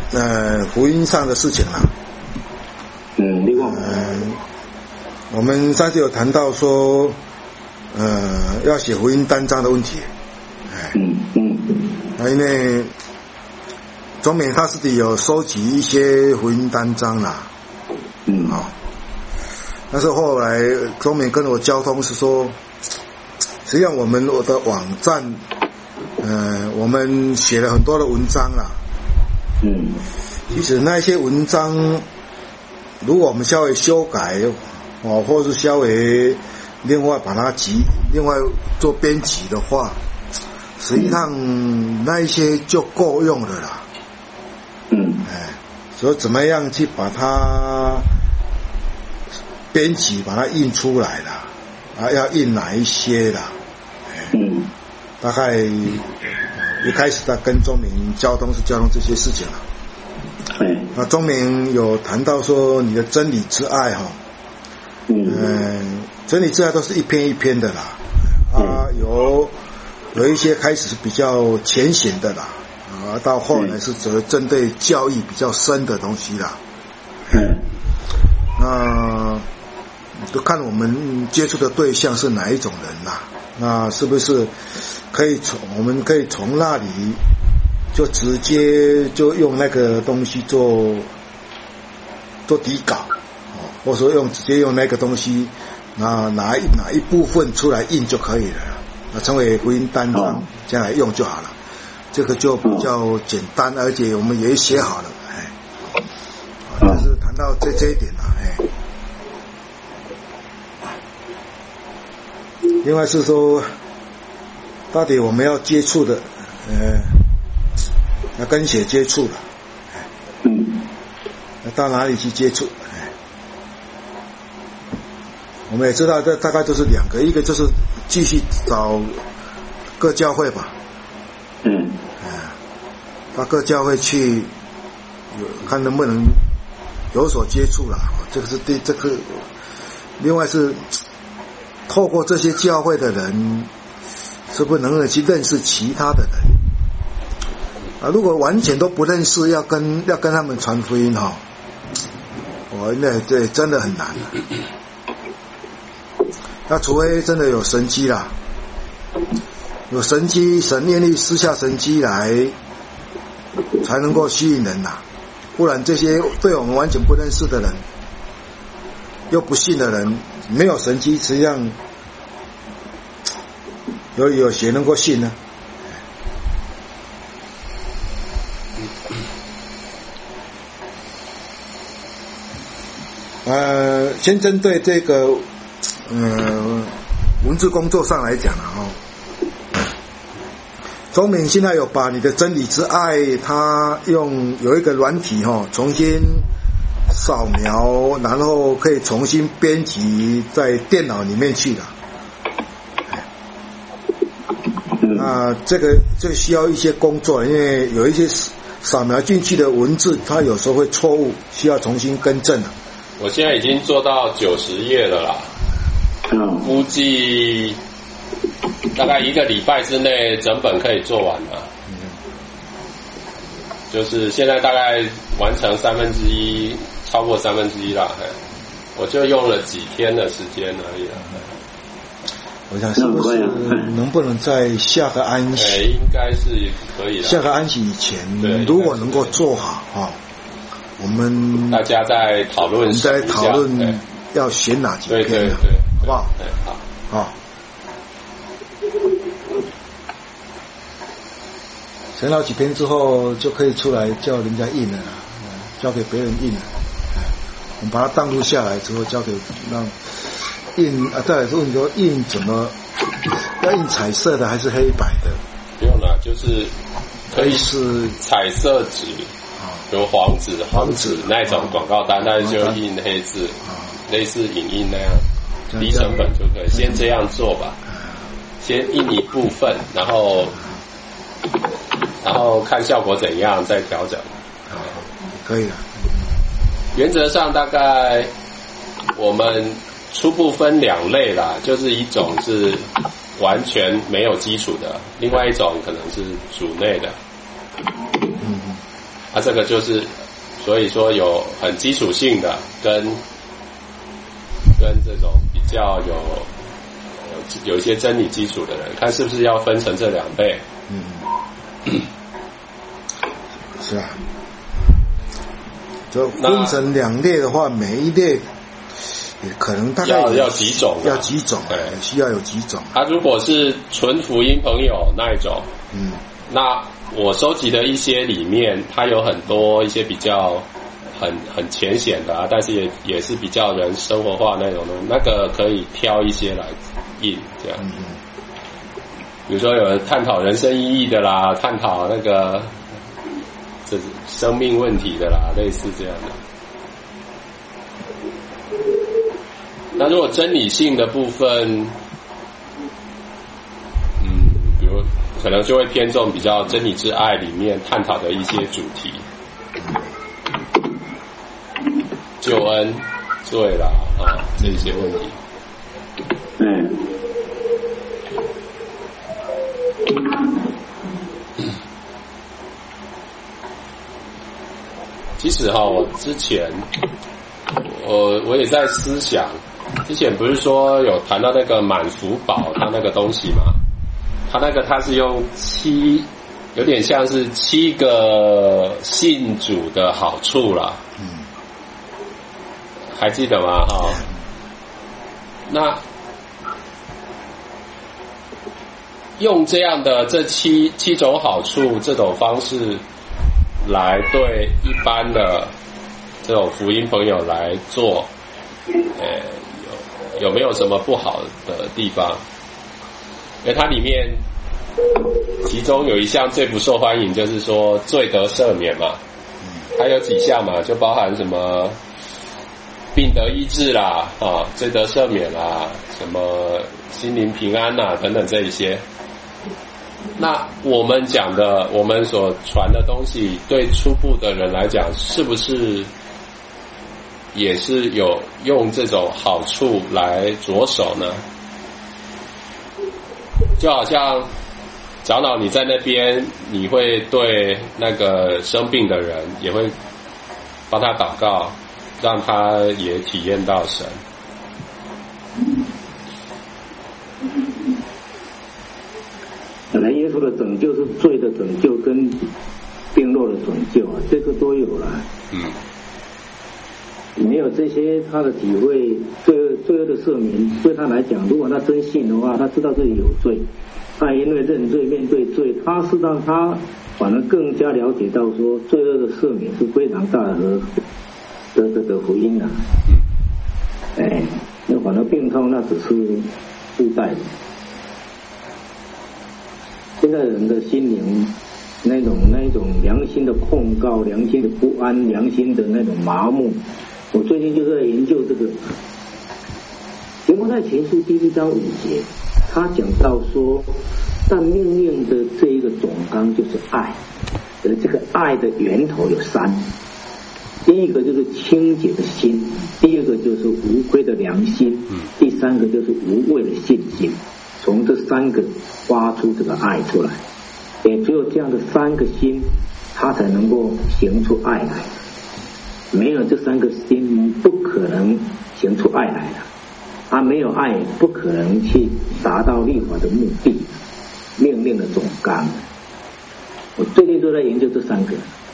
福音上的事情啦。 另外， 我们上次有谈到说，要写福音单章的问题。因为中美他自己有收集一些福音单章啦。但是后来中美跟我交通是说，实际上我的网站，我们写了很多的文章啦。其实那一些文章，如果我们稍微修改，或者是稍微另外把它另外做编辑的话，实际上那一些就够用了啦。所以怎么样去把它编辑，把它印出来啦？要印哪一些啦？大概一开始在跟中明交通这些事情了。那中明有谈到说你的真理之爱哈，真理之爱都是一篇一篇的啦。有一些开始是比较浅显的啦，到后来是针对教义比较深的东西啦。那就看我们接触的对象是哪一种人啦。那是不是我们可以从那里就直接就用那个东西做底稿，或者说直接用那个东西拿一部分出来印就可以了，那成为福音单章，将来用就好了。这个就比较简单，而且我们也写好了。就是谈到这一点啦。另外是说，到底我们要接触的，要跟谁接触了？要到哪里去接触？我们也知道，这大概就是两个，一个就是继续找各教会吧。到各教会去，看能不能有所接触了。这个是对这个，另外是透过这些教会的人，是不是能够去认识其他的人？如果完全都不认识，要跟他们传福音那对真的很难。那除非真的有神迹啦，有神迹，神愿力施下神迹来，才能够吸引人啦。不然这些对我们完全不认识的人，又不信的人，没有神迹，实际上有谁能够信呢？先针对这个文字工作上来讲中明现在有把你的真理之爱，它有一个软体重新扫描，然后可以重新编辑在电脑里面去的。这个需要一些工作，因为有一些扫描进去的文字，它有时候会错误，需要重新更正。 我现在已经做到90页了啦，估计大概1个礼拜之内整本可以做完了。就是现在大概完成1/3，超过1/3啦。我就用了几天的时间而已了。 我想是不是能不能在下个安息？ 应该是可以的。 下个安息以前，如果能够做好我们大家在讨论， 我们在讨论要选哪几篇， 对， 好不好？好。选好几篇之后，就可以出来叫人家印了，交给别人印了。我们把它档录下来之后，交给让印再来问你说印怎么要印彩色的还是黑白的？ 不用了，就是可以是彩色纸。有黄纸那种广告单，但是就印黑字，类似影印那样，低成本就可以。先这样做吧，先印一部分，然后看效果怎样再调整。 可以了。 原则上大概我们初步分2类啦，就是一种是完全没有基础的，另外一种可能是主内的。 这个就是所以说有很基础性的跟这种比较有一些真理基础的人，看是不是要分成这两类。 是啊，就分成两类的话，每一类也可能大概要几种， 要几种，对，需要有几种。 如果是纯福音朋友那一种，那我收集的一些里面，它有很多一些比较很浅显的但是也是比较人生活化那种的，那个可以挑一些来印这样。比如说有人探讨人生意义的啦，探讨那个这生命问题的啦，类似这样的。那如果真理性的部分，比如可能就会偏重比较真理之爱里面探讨的一些主题，救恩、罪啦这些问题。其实我之前我也在思想，之前不是说有谈到那个满福宝它那个东西嘛，它是用有点像是7个信主的好处啦，还记得吗？那用这样的这七种好处这种方式来对一般的这种福音朋友来做，有没有什么不好的地方？因为它里面其中有一项最不受欢迎，就是说罪得赦免嘛，还有几项嘛，就包含什么病得医治啦，罪得赦免啦，什么心灵平安啦等等这一些。那我们讲的，我们所传的东西，对初步的人来讲，是不是也是有用这种好处来着手呢？就好像长老你在那边，你会对那个生病的人也会帮他祷告，让他也体验到神。 本来耶稣的拯救是罪的拯救跟病弱的拯救这个都有了。没有这些他的体会，罪恶的赦免对他来讲，如果他真信的话，他知道自己有罪，他因为认罪面对罪，他是让他反而更加了解到说罪恶的赦免是非常大的福音啊。那反而病痛那只是附带的。现在人的心灵那种良心的控告、良心的不安、良心的那种麻木，我最近就是在研究这个。提摩太前书第1章5节，他讲到说，但命令的这一个总纲就是爱，而这个爱的源头有3，第一个就是清洁的心，第二个就是无亏的良心，第3个就是无畏的信心。从这3个发出这个爱出来，也只有这样的3个心，他才能够行出爱来。没有这3个心，不可能行出爱来的。他没有爱，不可能去达到律法的目的，命令的总纲。我最近都在研究这3个。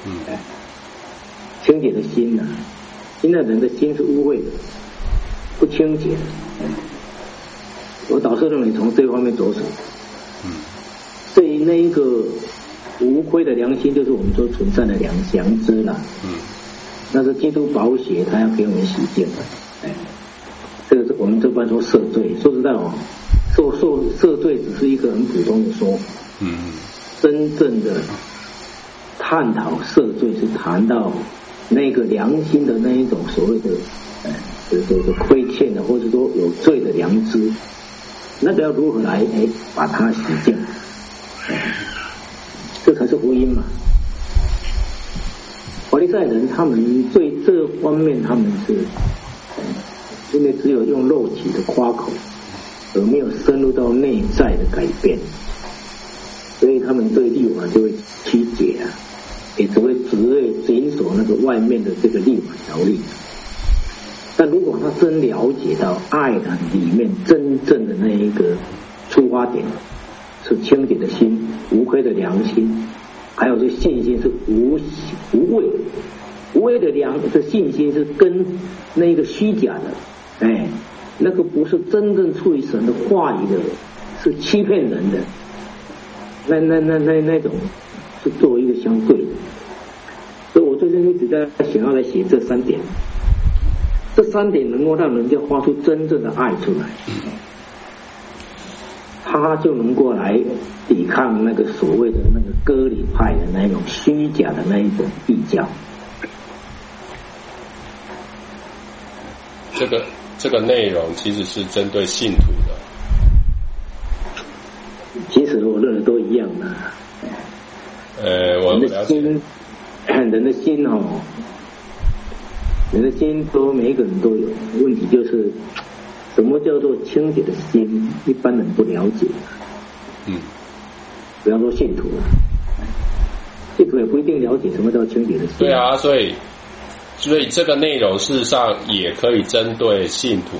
清洁的心现在人的心是污秽的，不清洁的。我导师认为从这方面着手。对于那一个无愧的良心，就是我们说存在的良知啦。那是基督宝血，他要给我们洗净的。这个是我们这般说赦罪。说实在赦罪只是一个很普通的说法。真正的探讨赦罪是谈到那个良心的那一种所谓的亏欠的，或者说有罪的良知。那个要如何来把它洗净？这才是福音嘛。法利赛人他们对这方面他们是因为只有用肉体的夸口，而没有深入到内在的改变，所以他们对律法就会曲解也只会紧锁那个外面的这个立法条例。但如果他真了解到爱的里面真正的那一个出发点是清洁的心、无愧的良心，还有这信心是无畏。无畏的这信心是跟那个虚假的，那个不是真正出于神的话语的，是欺骗人的，那种是作为一个相对的。所以我最近一直在想要来写这3点，这3点能够让人家发出真正的爱出来，他就能够来抵抗那个所谓的那个割礼派的那种虚假的那一种异教。 这个内容其实是针对信徒的。 其实我认为都一样的。 我了解。 人的心人的心都每一个人都有，问题就是什么叫做清洁的心，一般人不了解。比方说信徒也不一定了解什么叫清洁的心。 对啊，所以这个内容事实上也可以针对信徒。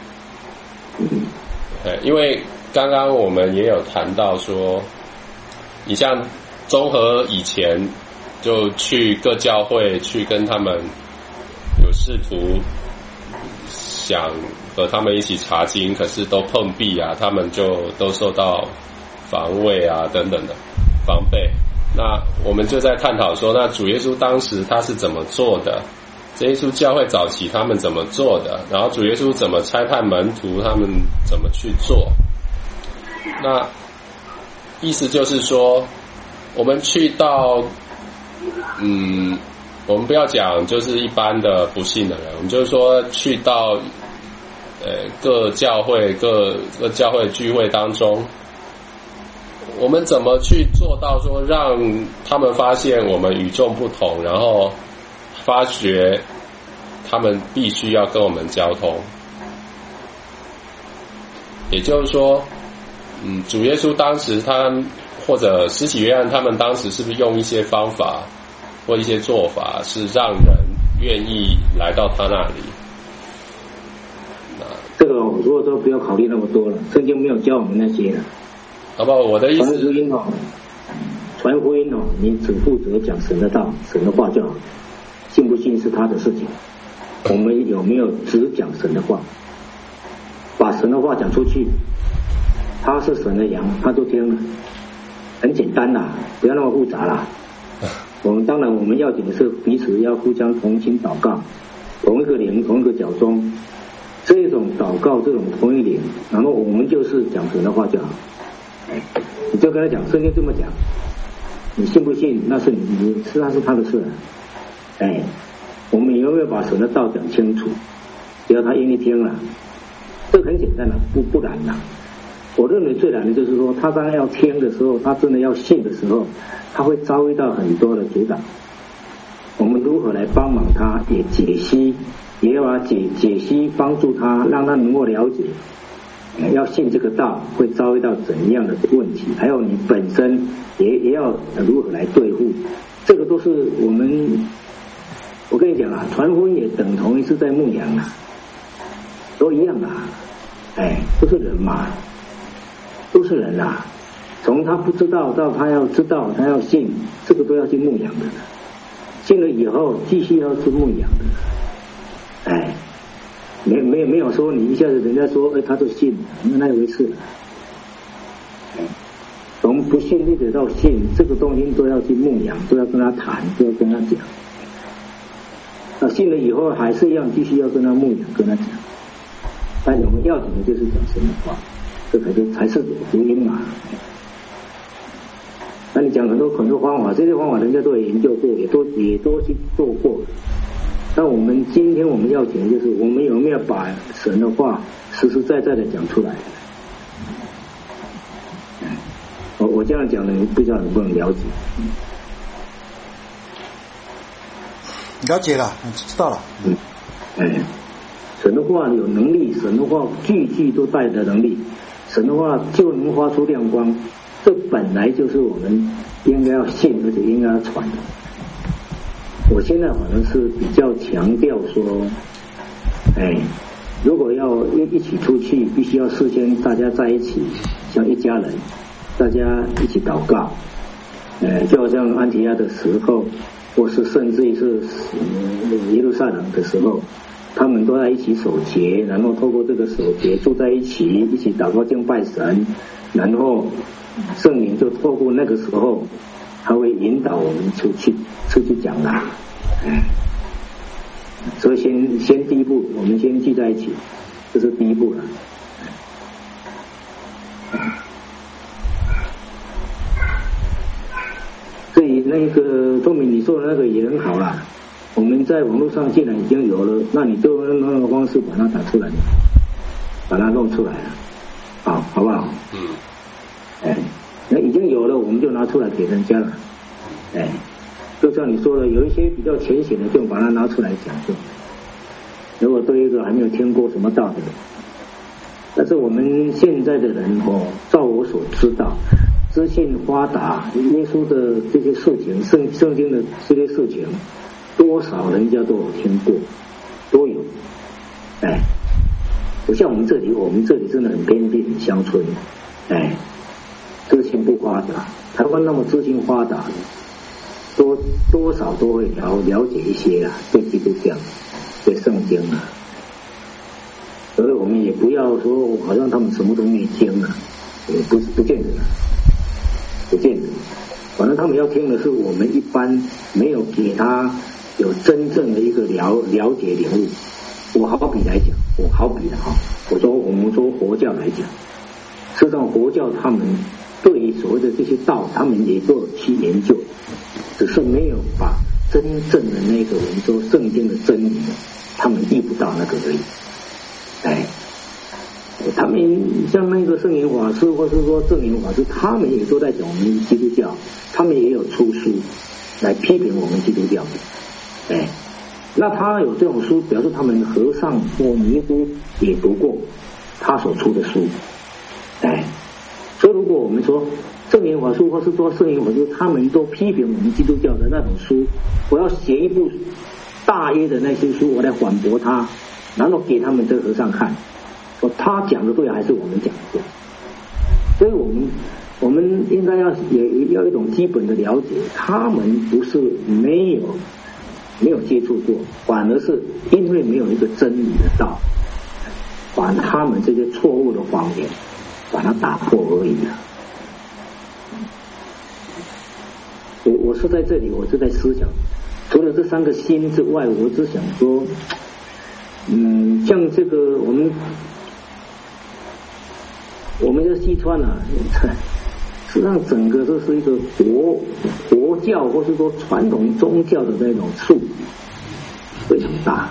因为刚刚我们也有谈到说，你像中和以前就去各教会去跟他们有试图想和他们一起查经，可是都碰壁啊，他们就都受到防卫啊等等的防备。那我们就在探讨说，那主耶稣当时他是怎么做的？耶稣教会早期他们怎么做的？然后主耶稣怎么差派门徒，他们怎么去做？那意思就是说，我们去到我们不要讲就是一般的不信的人，我们就是说去到各教会聚会当中，我们怎么去做到说让他们发现我们与众不同，然后发觉他们必须要跟我们交通？也就是说，主耶稣当时或者施洗约翰他们当时是不是用一些方法或一些做法，是让人愿意来到他那里？ 这个如果说不要考虑那么多了，圣经没有教我们那些了。 好不好？我的意思， 传福音你只负责讲神的道、神的话就好，信不信是他的事情。我们有没有只讲神的话，把神的话讲出去？他是神的羊，他都听了，很简单啦，不要那么复杂啦。当然我们要紧的是彼此要互相同心祷告，同一个灵，同一个脚中，这种祷告，这种同一灵，然后我们就是讲神的话就好。你就跟他讲，圣经这么讲，你信不信那是那是他的事。我们有没有把神的道讲清楚？只要他愿意听了，这很简单了，不难了。我认为最难的就是说，他当要听的时候，他真的要信的时候，他会遭遇到很多的阻挡。我们如何来帮忙他，也解析，也要把解析帮助他，让他能够了解，要信这个道会遭遇到怎样的问题，还有你本身也要如何来对付。这个都是我跟你讲啊，传福音也等同于是在牧羊啊，都一样啊，都是人嘛。都是人啦，从他不知道到他要知道，他要信，这个都要去牧养的。信了以后，继续要去牧养的。没有说你一下子人家说，他就信，那一回事。从不信一直到信，这个东西都要去牧养，都要跟他谈，都要跟他讲。那信了以后还是一样，继续要跟他牧养，跟他讲。但我们要紧的就是讲神的话。这才是福音嘛。那你讲很多方法，这些方法人家都有研究过，也都去做过。那我们今天我们要紧的就是，我们有没有把神的话实实在在的讲出来？我这样讲的，你不知道能不能了解？ 了解了，知道了。 神的话有能力，神的话句句都带着能力。神的话就能发出亮光，这本来就是我们应该要信，而且应该要传的。 我现在反正是比较强调说，如果要一起出去，必须要事先大家在一起，像一家人，大家一起祷告，就好像安提亚的时候，或是甚至于是耶路撒冷的时候，他们都在一起守节，然后透过这个守节住在一起，一起祷告敬拜神，然后圣灵就透过那个时候，他会引导我们出去讲啦。所以先第一步，我们先聚在一起，这是第一步了。所以那个钟明你说的那个也很好啦，我们在网络上既然已经有了，那你就用那个方式把它打出来，把它弄出来了，好不好？那已经有了，我们就拿出来给人家了，就像你说的，有一些比较浅显的，就把它拿出来讲就。如果对一个还没有听过什么道理，但是我们现在的人照我所知道，资讯发达，耶稣的这些事情，圣经的这些事情，多少人家都有听过，都有。不像我们这里真的很偏僻、很乡村，资讯不发达，台湾那么资讯发达，多少都会了解一些啦，对基督教，对圣经啊。所以我们也不要说好像他们什么都没听啊，也不见得，不见得。反正他们要听的是我们一般没有给他有真正的一个了解领悟。我好比来讲，我们说佛教来讲，事实上佛教他们对于所谓的这些道，他们也都有去研究，只是没有把真正的那个我们说圣经的真理，他们遇不到那个而已。他们像那个圣严法师或是说证严法师，他们也都在讲我们基督教，他们也有出书来批评我们基督教。那他有这种书，表示他们和尚或尼姑也读过他所出的书。所以如果我们说证严法师或是说圣严法师，他们都批评我们基督教的那种书，我要写一部大约的那些书，我来反驳他，然后给他们这个和尚看，说他讲的对还是我们讲的对。所以我们应该也要一种基本的了解，他们不是没有接触过，反而是因为没有一个真理的道，把他们这些错误的谎言把它打破而已了。我是在这里，我是在思想，除了这3个心之外，我只想说，像这个我们的西川啊，实际上整个这是一个佛教或是说传统宗教的那种树非常大。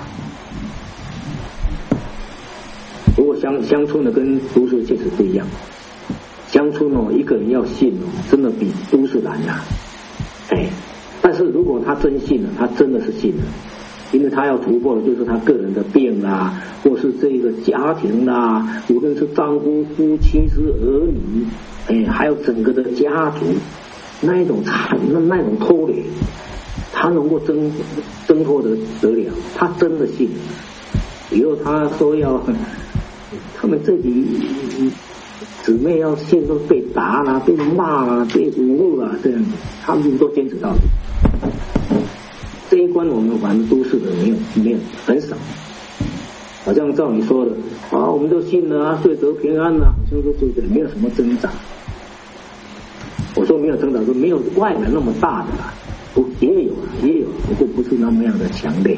不过乡村的跟都市确实不一样，乡村一个人要信真的比都市难啊。但是如果他真信了，他真的是信了，因为他要突破的就是他个人的病啦，或是这个家庭啦，无论是丈夫、夫妻是儿女，还有整个的家族那一种拖累，他能够挣脱得了，他真的信了。以后他说要他们这里姊妹要信都被打啦、被骂啦、被侮辱啦，这样子他们都坚持到底。这一关我们反正都市的没有很少，好像照你说的我们都信了啊，罪得平安了，好像都对，没有什么挣扎。我说没有挣扎，说没有外面那么大的啦，也有，不过不是那么样的强烈。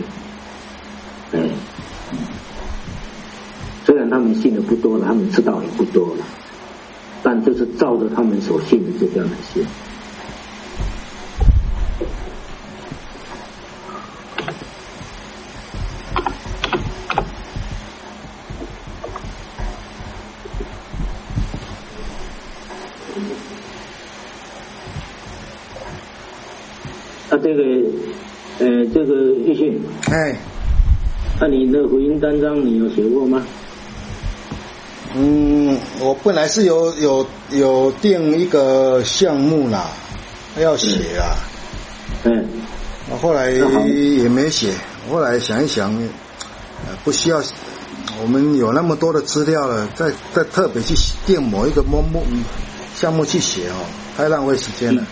虽然他们信的不多了，他们知道也不多了，但就是照着他们所信的这样的信。这个玉信，那你的福音单张你有写过吗？ 我本来是有定一个项目啦，要写啦。 后来也没写，后来想一想，不需要，我们有那么多的资料了，再特别去定某一个项目去写太浪费时间了。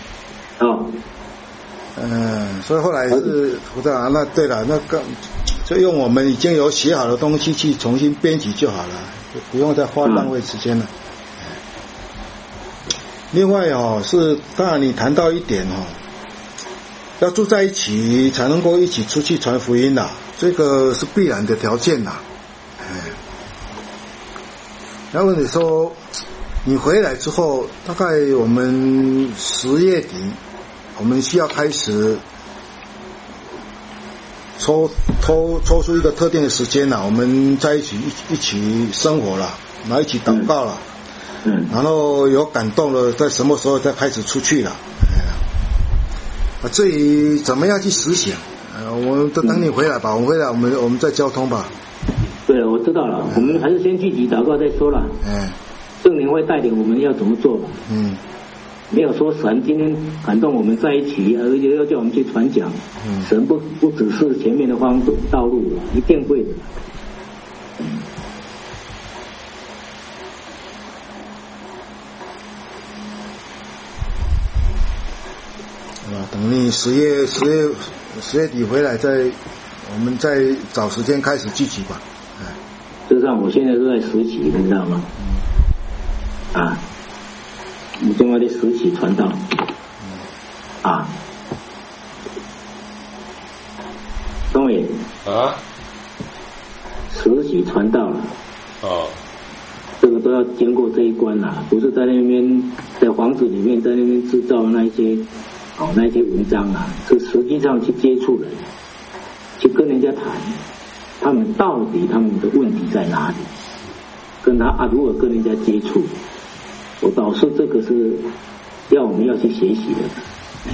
所以后来是不知道，那对了，那个就用我们已经有写好的东西去重新编辑就好了，就不用再花浪费时间了。另外是当然你谈到一点要住在一起才能够一起出去传福音啦，这个是必然的条件啦。然后你说你回来之后，大概我们10月底，我们需要开始抽出一个特定的时间啦，我们在一起生活啦，然后一起祷告啦，然后有感动了，在什么时候再开始出去了。至于怎么样去实行，我们都等你回来吧，我们回来我们再交通吧。 对了，我知道了，我们还是先聚集祷告再说了。圣灵会带领我们要怎么做吧。没有说神今天感动我们在一起，而且要叫我们去传讲。神不只是前面的道路了，一定会的。 等你10月底回来我们再找时间开始聚集吧。 就像我现在都在实习，你知道吗？我正在实习传道。东野实习传道了。这个都要经过这一关啦，不是在那边在房子里面在那边制造那些文章是实际上去接触人，去跟人家谈，他们到底他们的问题在哪里，跟他如何跟人家接触，我导师这个是我们要去学习的。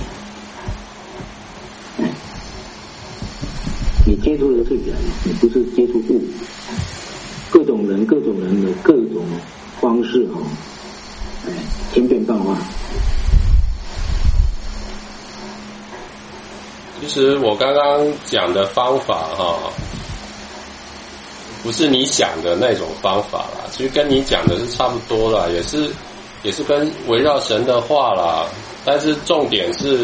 你接触的是人，你不是接触物，各种人的各种方式千变万化。 其实我刚刚讲的方法不是你想的那种方法啦，其实跟你讲的是差不多啦，也是跟围绕神的话啦，但是重点是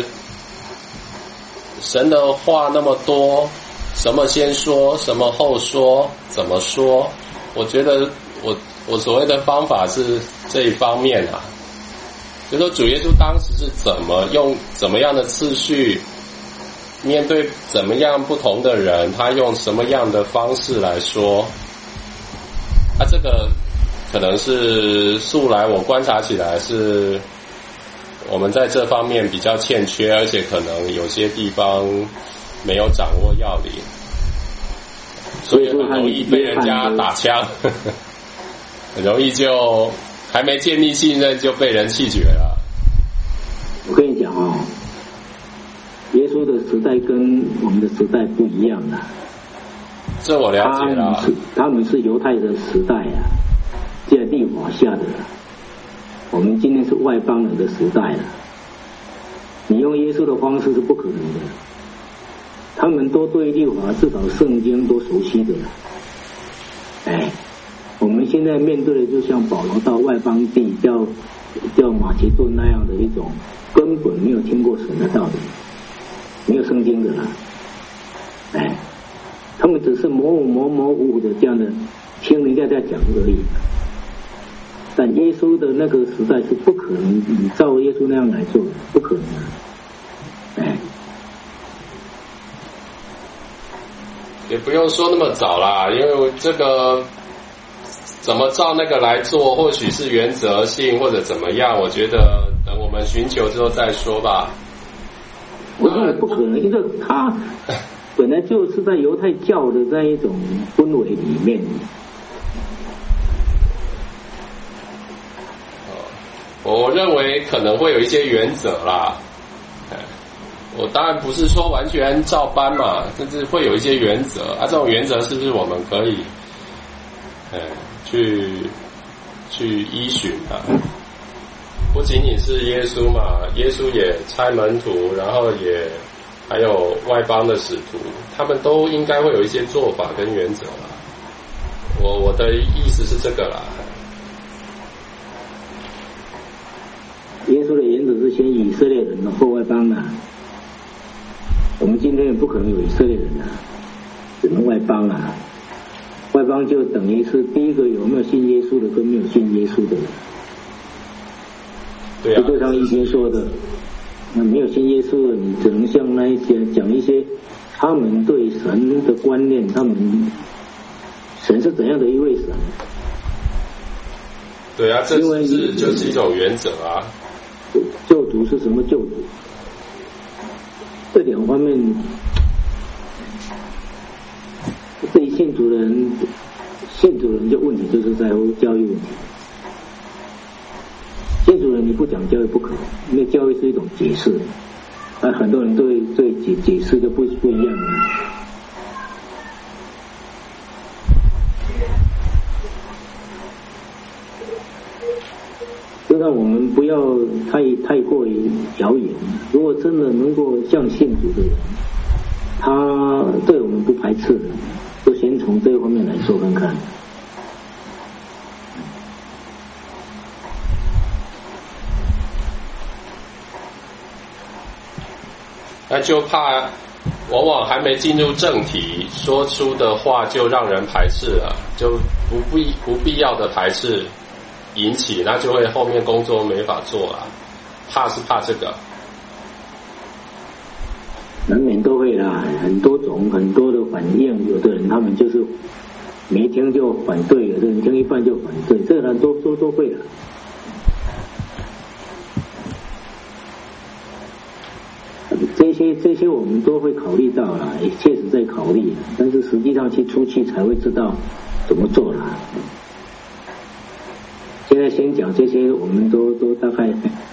神的话那么多，什么先说，什么后说，怎么说？我觉得我所谓的方法是这一方面就说主耶稣当时是用怎么样的次序面对怎么样不同的人，他用什么样的方式来说，这个可能是素来我观察起来是我们在这方面比较欠缺，而且可能有些地方没有掌握要领，所以很容易被人家打枪，很容易就还没建立信任就被人弃绝了。 我跟你讲耶稣的时代跟我们的时代不一样这我了解了。 他们是犹太的时代在律法下的，我们今天是外邦人的时代你用耶稣的方式是不可能的，他们都对律法至少圣经都熟悉的我们现在面对的就像保罗到外邦地叫马其顿那样的一种根本没有听过神的道理，没有圣经的他们只是模糊的这样的听人家在讲而已。但耶稣的那个时代是不可能你照耶稣那样来做，不可能也不用说那么早啦，因为这个怎么照那个来做，或许是原则性或者怎么样，我觉得等我们寻求之后再说吧。 我认为不可能，因为他本来就是在犹太教的这一种氛围里面。 我认为可能会有一些原则啦，我当然不是说完全照搬嘛，甚至会有一些原则这种原则是不是我们可以去依循的？不仅仅是耶稣嘛，耶稣也差门徒，然后也还有外邦的使徒，他们都应该会有一些做法跟原则啦。我的意思是这个啦。 耶稣的原则是先以色列人后外邦啊。我们今天也不可能有以色列人啊，只能外邦啊。外邦就等于是第一个有没有信耶稣的跟没有信耶稣的人。 对啊。 就像以前说的，那没有信耶稣的，你只能像那一些讲一些他们对神的观念，他们神是怎样的一位神。 对啊，这就是一种原则啊。 救主是什么救主？这两方面，对于信主的人就问题就是在乎教育问题。信主人你不讲教育不可，因为教育是一种解释，很多人对解释就不一样了。就让我们不要太过于遥远。如果真的能够像信主的人，他对我们不排斥，就先从这方面来说看看。 那就怕往往还没进入正题，说出的话就让人排斥了，就不必要的排斥引起，那就会后面工作没法做了。怕是怕这个， 难免都会啦，很多种很多的反应。有的人他们就是没听就反对，有的人听一半就反对，这个人都会啦。这些我们都会考虑到啦，也确实在考虑，但是实际上出去才会知道怎么做啦。现在先讲这些，我们都大概。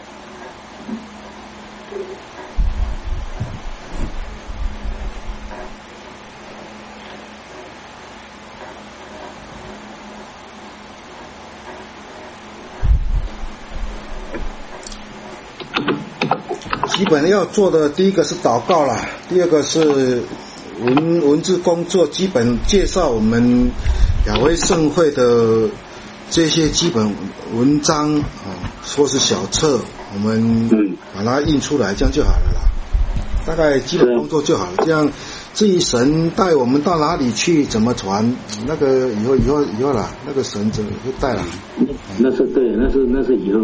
基本要做的第一个是祷告啦，第二个是文字工作，基本介绍我们亚威盛会的这些基本文章说是小册，我们把它印出来，这样就好了啦。大概基本工作就好了，这样至于神带我们到哪里去，怎么传，那个以后啦，那个神怎么会带啦？ 那是对，那是以后。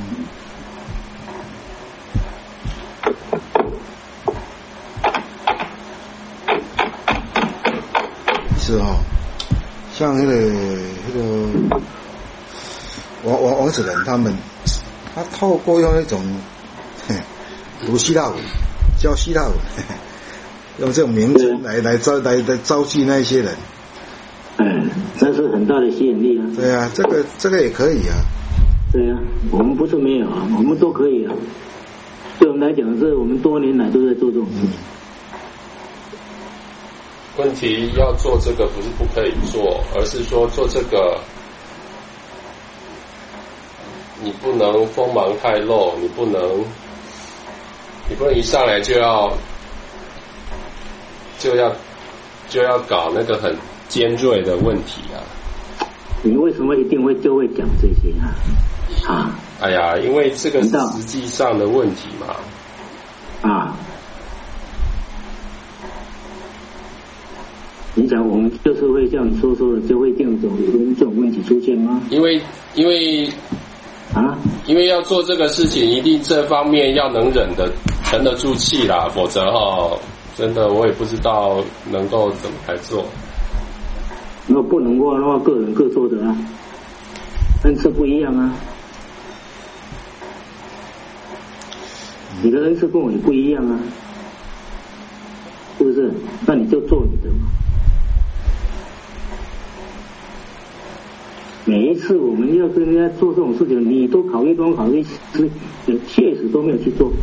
是哦，像那个王子仁他们，他透过用那种读希腊文，教希腊文，用这种名称来招聚那些人。 这是很大的吸引力啊。 对啊，这个也可以啊。 对啊，我们不是没有啊，我们都可以啊。对我们来讲，是我们多年来都在做这种事情。 问题要做这个不是不可以做，而是说做这个你不能锋芒太露，你不能一上来就要搞那个很尖锐的问题啊。 你为什么一定就会讲这些啊？ 哎呀，因为这个是实际上的问题嘛。 你想我们就是会像你说的，就会这种问题出现吗？ 因为要做这个事情，一定这方面要能沉得住气啦，否则真的我也不知道能够怎么来做。 如果不能的话，个人各做的啊，恩赐不一样啊。你的恩赐跟我也不一样啊，是不是？那你就做你的嘛。每一次我们要跟人家做这种事情，你都考虑，你确实都没有去做。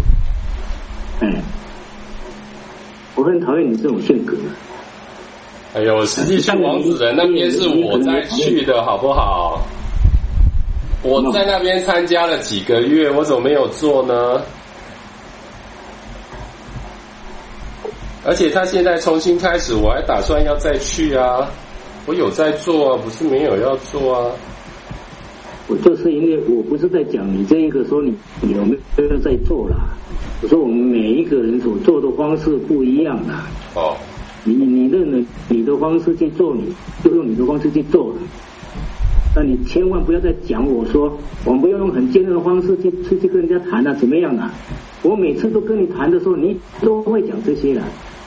我很讨厌你这种性格。 哎呦，实际上王子仁那边是我在去的，好不好？我在那边参加了几个月，我怎么没有做呢？ 而且他现在重新开始，我还打算要再去啊，我有在做啊，不是没有要做啊。 我就是因为我不是在讲你这一个说你有没有在做啦，我说我们每一个人所做的方式不一样啦。 哦， 你认为你的方式去做，你就用你的方式去做了。那你千万不要再讲我说，我们不要用很尖锐的方式去跟人家谈啊，怎么样啊？我每次都跟你谈的时候，你都会讲这些了。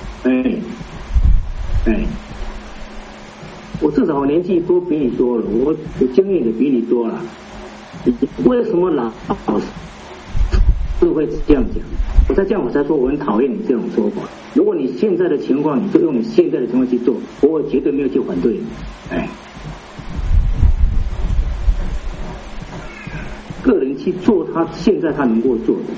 我至少年纪都比你多了，我经验也比你多了。为什么老是会这样讲？我才这样，我才说我很讨厌你这种说法。如果你现在的情况，你就用你现在的情况去做，我绝对没有去反对你。个人去做他现在他能够做的。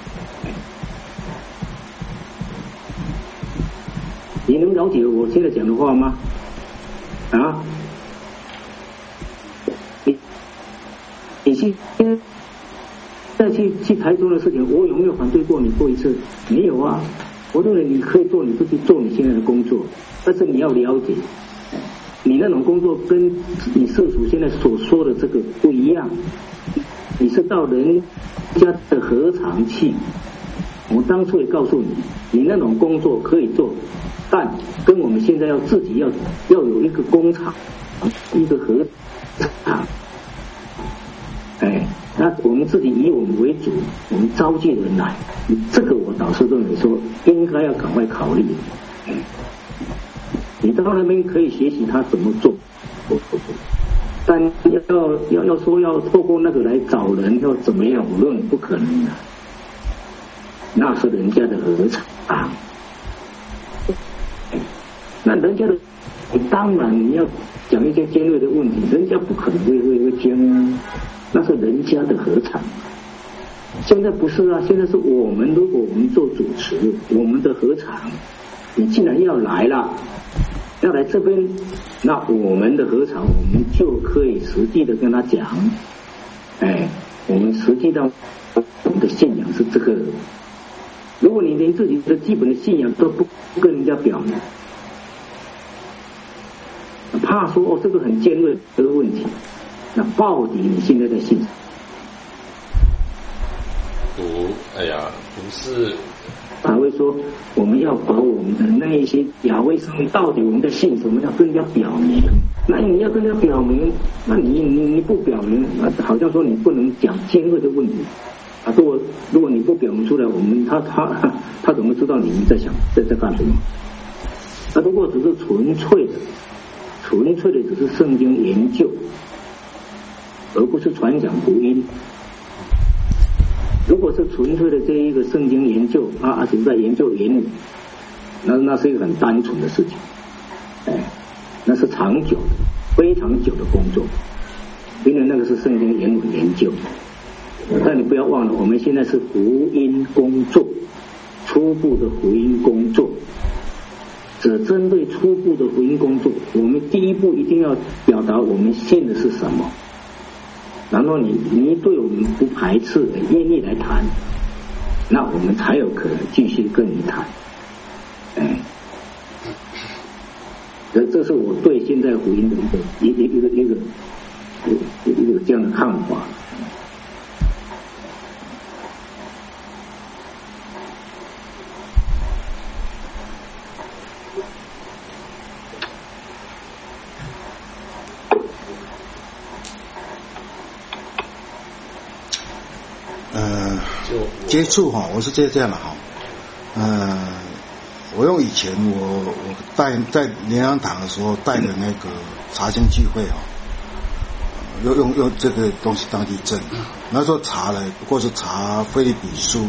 你能了解我现在讲的话吗？啊？你去再去台中的事情，我有没有反对过你过一次？没有啊。我认为你可以做，你就去做你现在的工作，但是你要了解，你那种工作跟你社署现在所说的这个不一样。你是到人家的合场去，我当初也告诉你，你那种工作可以做，但跟我们现在要自己要有一个工厂，一个合场。那我们自己以我们为主，我们召集人来，这个我倒是认为说应该要赶快考虑。你到那边可以学习他怎么做，但要说要透过那个来找人要怎么样，我认为不可能的，那是人家的合场那人家的，当然你要讲一些尖锐的问题，人家不可能会尖啊。那是人家的合场，现在不是啊，现在是我们，如果我们做主持，我们的合场，你既然要来了，要来这边，那我们的合场，我们就可以实际的跟他讲，我们实际上我们的信仰是这个。如果你连自己的基本的信仰都不跟人家表明，怕说这个很尖锐的问题。那到底你现在在信？ 不是。 他会说，我们要把我们的那一些亚威生命，到底我们在信什么，要跟人家表明。那你要跟人家表明，那你不表明，好像说你不能讲尖锐的问题啊。如果你不表明出来，我们他怎么知道你们在想在干什么？那如果只是纯粹的只是圣经研究。而不是传讲福音。如果是纯粹的这一个圣经研究只是在研究原理，那是一个很单纯的事情，那是长久的、非常久的工作，因为那个是圣经原理研究。但你不要忘了，我们现在是福音工作，初步的福音工作，只针对初步的福音工作，我们第一步一定要表达我们信的是什么。然后你对我们不排斥，愿意来谈，那我们才有可能继续跟你谈。这是我对现在福音的一个这样的看法。 接触我是这样的我用以前我带在莲阳堂的时候带的那个查经聚会用这个东西当地证，那时候查了，不过是查腓立比书，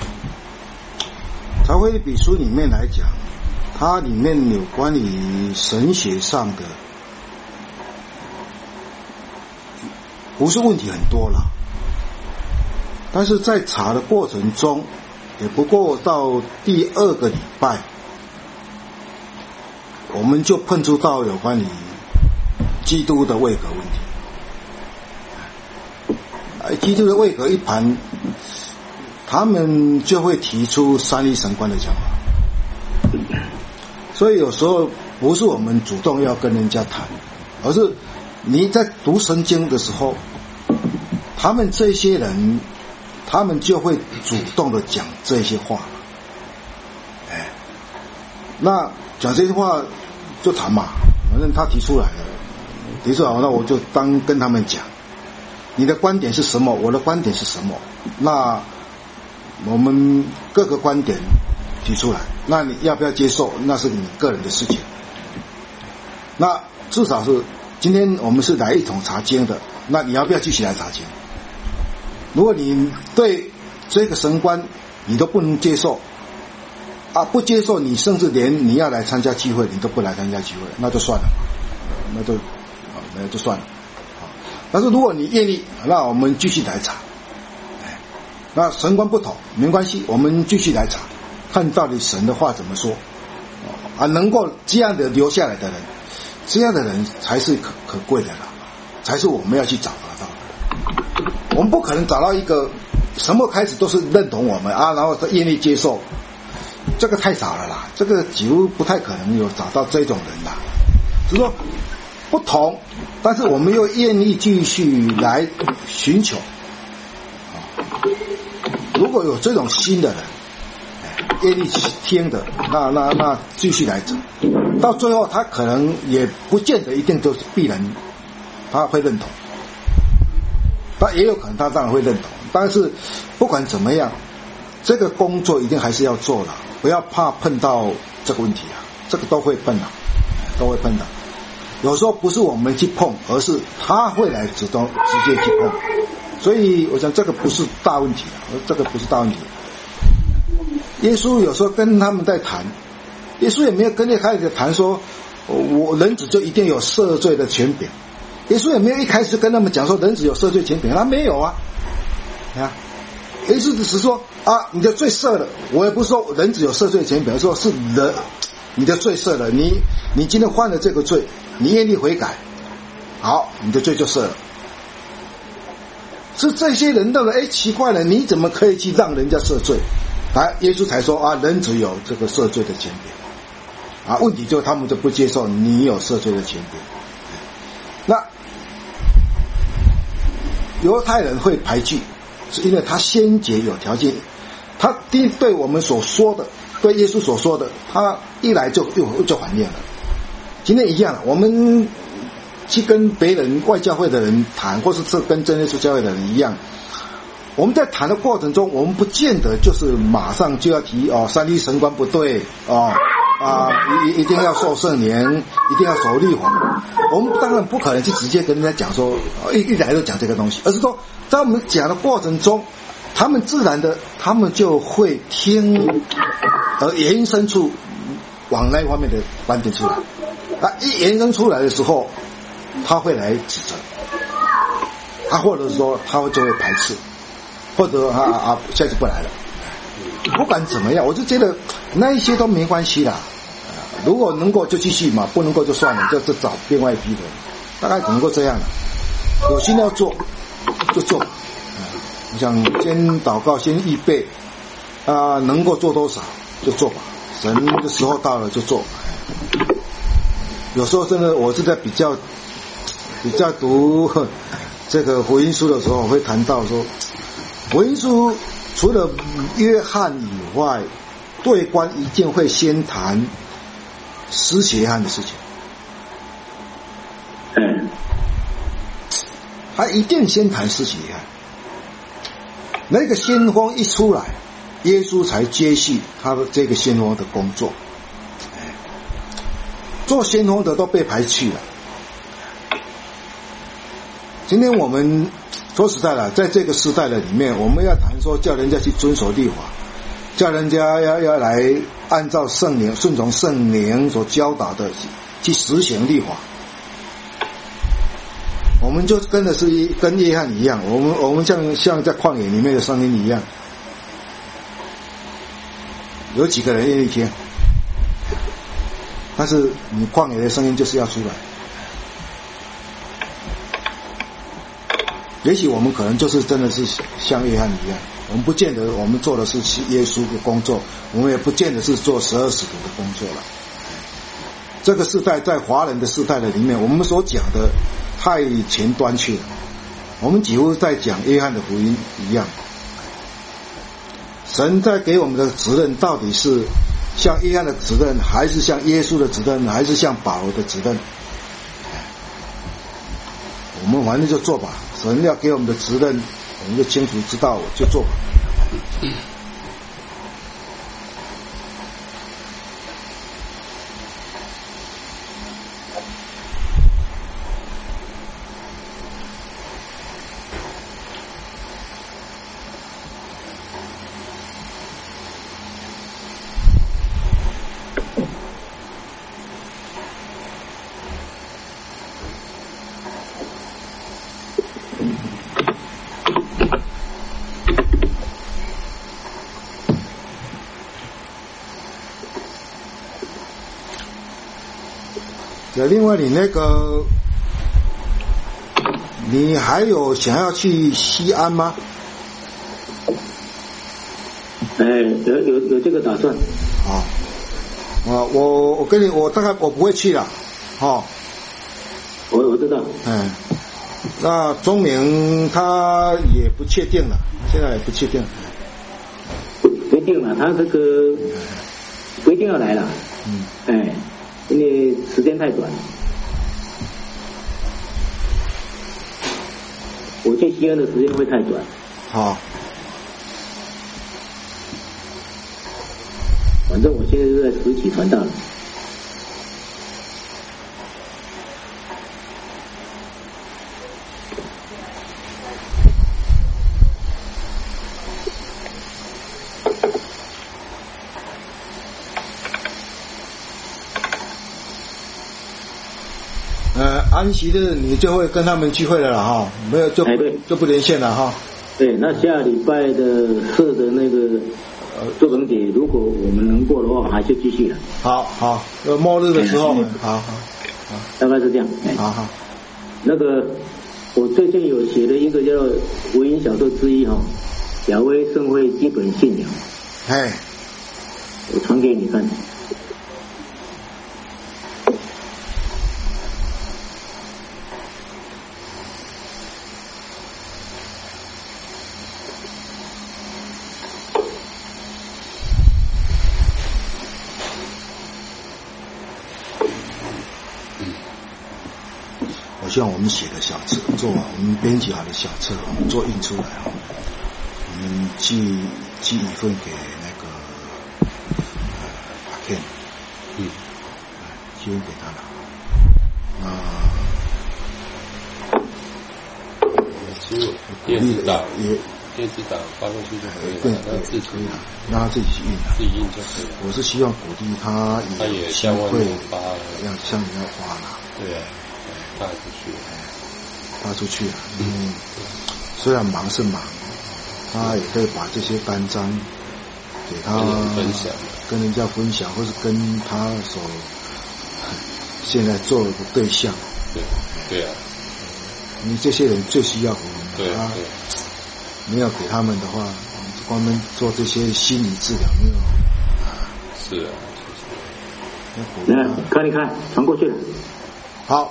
查腓立比书里面来讲，它里面有关于神学上的，不是问题很多啦。但是在查的过程中，也不过到第2个礼拜，我们就碰触到有关于基督的位格问题。基督的位格一盘，他们就会提出三一神观的讲法。 所以有时候不是我们主动要跟人家谈，而是你在读圣经的时候，他们这些人，他们就会主动的讲这些话。那讲这些话就谈嘛，反正他提出来了，那我就当跟他们讲，你的观点是什么，我的观点是什么，那我们各个观点提出来，那你要不要接受，那是你个人的事情。那至少是今天我们是来一同查经的，那你要不要继续来查经？如果你对这个神观你都不能接受不接受，你甚至连你要来参加聚会你都不来参加聚会，那就算了，那就算了。但是如果你愿意，那我们继续来查。那神观不同没关系，我们继续来查，看到底神的话怎么说能够这样的留下来的人，这样的人才是可贵的了，才是我们要去找得到的。我们不可能找到一个什么开始都是认同我们然后愿意接受，这个太少了啦，这个几乎不太可能有找到这种人啦。只是说不同，但是我们又愿意继续来寻求。如果有这种新的人愿意听的，那继续来走，到最后他可能也不见得一定都是必然他会认同，他也有可能他当然会认同，但是不管怎么样，这个工作一定还是要做的，不要怕碰到这个问题这个都会碰的。有时候不是我们去碰，而是他会来直接去碰，所以我想这个不是大问题耶稣有时候跟他们在谈，耶稣也没有跟一开始谈说我人子就一定有赦罪的权柄，耶稣也没有一开始跟他们讲说人子有赦罪权柄，他没有耶稣只是说你的罪赦了，我也不是说人子有赦罪权柄，说是人你的罪赦了，你今天犯了这个罪，你愿意悔改，好，你的罪就赦了。是这些人到了奇怪了，你怎么可以去让人家赦罪？耶稣才说人只有这个赦罪的权柄问题就是他们就不接受你有赦罪的权柄。那犹太人会排拒，是因为他先决有条件，他对我们所说的，对耶稣所说的，他一来就反面了。今天一样，我们去跟别人外教会的人谈，或是跟真耶稣教会的人一样，我们在谈的过程中，我们不见得就是马上就要提三一神观不对一定要受圣灵，一定要守律法。我们当然不可能去直接跟人家讲说一来就讲这个东西，而是说在我们讲的过程中，他们自然的他们就会听而延伸出往那方面的观点出来。一延伸出来的时候，他会来指责或者说他就会排斥，或者下次不来了。不管怎么样，我就觉得那一些都没关系啦。如果能够就继续嘛，不能够就算了，就找另外一批人，大概能够这样了。有心要做就做。我想先祷告，先预备能够做多少就做吧，神的时候到了就做。有时候真的我是在比较读这个福音书的时候，我会谈到说，福音书除了约翰以外，对关一定会先谈施洗约翰的事情。他一定先谈施洗约翰。那个先锋一出来，耶稣才接续他的这个先锋的工作。做先锋的都被排斥了。今天我们说实在的，在这个时代的里面，我们要谈说叫人家去遵守律法，叫人家要来按照圣灵顺从圣灵所教导的去实行律法。我们就跟约翰一样，我们像在旷野里面的声音一样，有几个人愿意听？但是你旷野的声音就是要出来。也许我们可能就是真的是像约翰一样，我们不见得我们做的是耶稣的工作，我们也不见得是做12使徒的工作了。 这个世代在华人的世代的里面，我们所讲的太前端去了，我们几乎在讲约翰的福音一样。神在给我们的责任到底是像约翰的责任，还是像耶稣的责任，还是像保罗的责任？我们反正就做吧，神要给我们的责任，我们就清楚知道，就做吧。另外你还有想要去西安吗？ 有这个打算。 我跟你，我大概我不会去了， 我知道。 那钟明他也不确定了，现在也不确定。 不一定了，他这个不一定要来了。因为时间太短，我去西安的时间会太短。反正我现在是在实体传道了。 安息日你就会跟他们聚会了啦，没有就不连线了对，那下礼拜的4的那个作梗节，如果我们能过的话，还是继续了。 好，末日的时候，好， 大概是这样。 好。 那个我最近有写了一个叫福音小说之一亚威圣会基本信仰。我传给你看。 我希望我们写的小册做完，我们编辑好的小册，我们做印出来我们寄一份给那个阿 Ken， 寄份给他了。 电子档发过去就可以了， 对，可以了，让他自己去印自己印就可以了。 我是希望鼓励他也向外面发， 向人家发了。 对啊。 发出去了，虽然忙是忙，他也可以把这些单张给他跟人家分享，或是跟他所现在做的对象。 对啊， 你这些人最需要我们的，没有给他们的话，光们做这些心理治疗没有。 是啊， 看一看，传过去了。 好。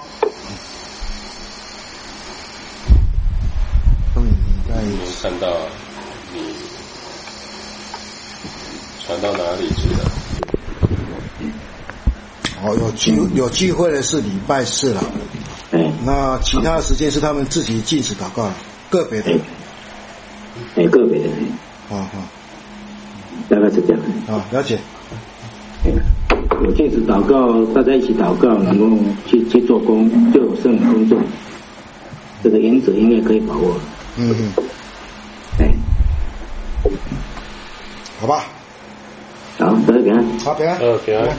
我看到你传到哪里去了？ 有机会的是礼拜4了。那其他的时间是他们自己禁止祷告，个别的。 个别的。大概是这样。 了解。 有禁止祷告，大家一起祷告，能够去做工，就有圣灵工作。这个原则应该可以把握。 好吧。 好，大家平安。 好，平安。 平安。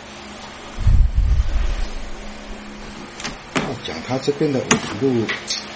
讲他这边的五路。